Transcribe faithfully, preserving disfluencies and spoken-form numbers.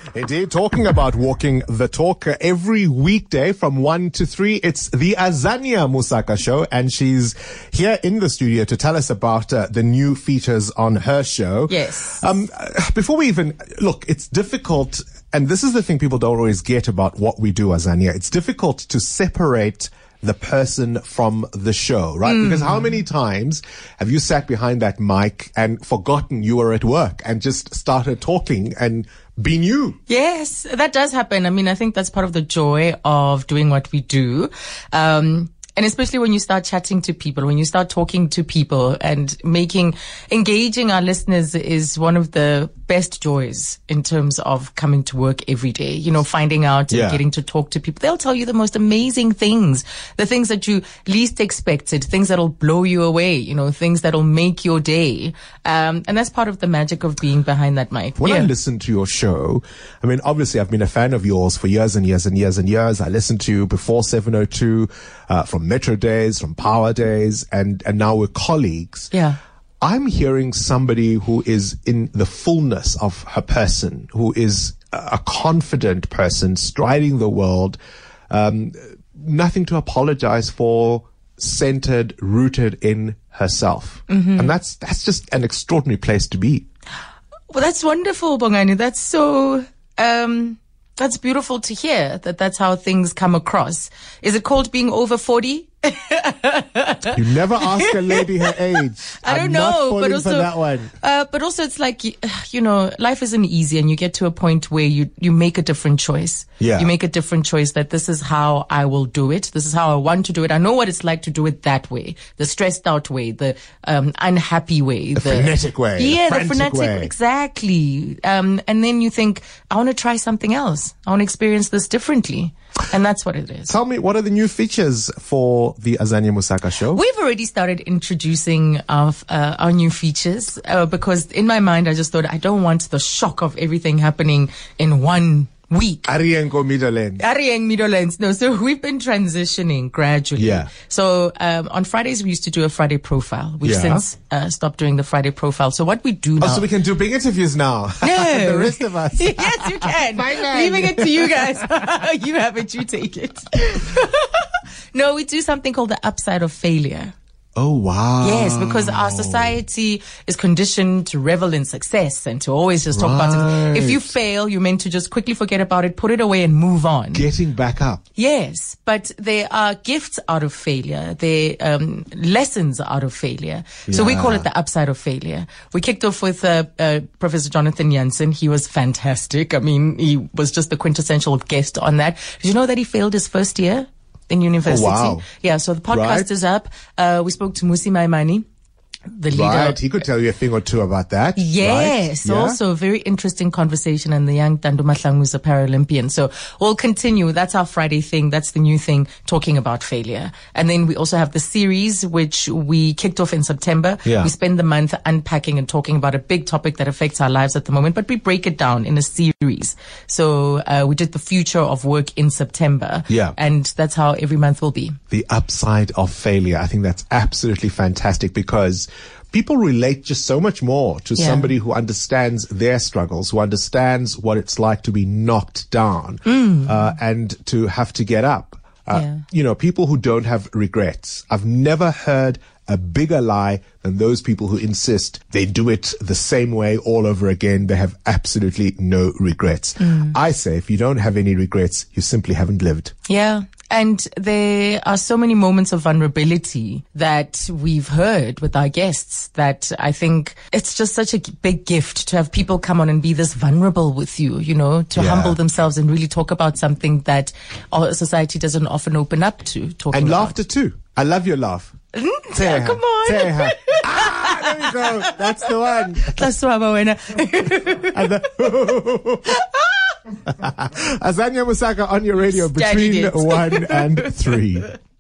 Indeed, talking about walking the talk uh, every weekday from one to three. It's the Azania Musaka Show, and she's here in the studio to tell us about uh, the new features on her show. Yes. Um, before we even look, it's difficult, and this is the thing people don't always get about what we do, Azania. It's difficult to separate the person from the show, right? Mm. Because how many times have you sat behind that mic and forgotten you were at work and just started talking and been you? Yes, that does happen. I mean, I think that's part of the joy of doing what we do. Um, And especially when you start chatting to people, when you start talking to people and making, engaging our listeners is one of the best joys in terms of coming to work every day, you know, finding out yeah. and getting to talk to people. They'll tell you the most amazing things, the things that you least expected, things that'll blow you away, you know, things that'll make your day. Um, and that's part of the magic of being behind that mic. When yeah. I listen to your show, I mean, obviously I've been a fan of yours for years and years and years and years. I listened to you before seven oh two, uh, from Metro Days, from Power Days, and, and now we're colleagues. Yeah. I'm hearing somebody who is in the fullness of her person, who is a confident person, striding the world, um, nothing to apologize for, centered, rooted in herself. Mm-hmm. And that's, that's just an extraordinary place to be. Well, that's wonderful, Bongani. That's so, um, that's beautiful to hear that that's how things come across. Is it called being over forty? You never ask a lady her age. I don't I'm know, not falling but also, for that one. Uh, but also it's like, you know, life isn't easy, and you get to a point where you, you make a different choice. Yeah. You make a different choice that this is how I will do it. This is how I want to do it. I know what it's like to do it that way. The stressed out way, the, um, unhappy way. The, the frenetic way. Yeah, the, the frenetic way. Exactly. Um, and then you think, I want to try something else. I want to experience this differently. And that's what it is. Tell me, what are the new features for the Azania Musaka Show? We've already started introducing our, uh, our new features uh, because in my mind, I just thought I don't want the shock of everything happening in one week. Ariengo Middlelands. Arieng Middlelands. No, so we've been transitioning gradually. Yeah. So um, on Fridays, we used to do a Friday profile. We've Yeah. since uh, stopped doing the Friday profile. So what we do now... Oh, so we can do big interviews now. No. The rest of us. Yes, you can. Leaving it to you guys. You have it, you take it. No, we do something called the upside of failure. Oh, wow. Yes, because our society is conditioned to revel in success and to always just talk Right. about it. If you fail, you're meant to just quickly forget about it, put it away and move on. Getting back up. Yes, but there are gifts out of failure. There are um, lessons out of failure. So we Yeah. call it the upside of failure. We kicked off with uh, uh, Professor Jonathan Jansen. He was fantastic. I mean, he was just the quintessential guest on that. Did you know that he failed his first year in university? Oh, wow. Yeah, so the podcast Right. is up. Uh, we spoke to Musi Maimani, the leader. Right. He could tell you a thing or two about that. Yes, Right? Yeah. also a very interesting conversation, and the young Tando Mahlangu is a Paralympian. So we'll continue. That's our Friday thing. That's the new thing, talking about failure. And then we also have the series, which we kicked off in September. Yeah. We spend the month unpacking and talking about a big topic that affects our lives at the moment, but we break it down in a series. So uh, we did the future of work in September. Yeah. And that's how every month will be. The upside of failure. I think that's absolutely fantastic because people relate just so much more to Yeah. somebody who understands their struggles, who understands what it's like to be knocked down, Mm. uh, and to have to get up. Uh, Yeah. You know, people who don't have regrets. I've never heard a bigger lie than those people who insist they do it the same way all over again. They have absolutely no regrets. Mm. I say if you don't have any regrets, you simply haven't lived. Yeah. And there are so many moments of vulnerability that we've heard with our guests that I think it's just such a big gift to have people come on and be this vulnerable with you, you know, to Yeah. humble themselves and really talk about something that our society doesn't often open up to talking And about. laughter too. I love your laugh. Yeah, come on. Teha. Ah, there we go. That's the one. Tlaswaba wena. And the Azania Musaka on your radio Studied between it. one and three.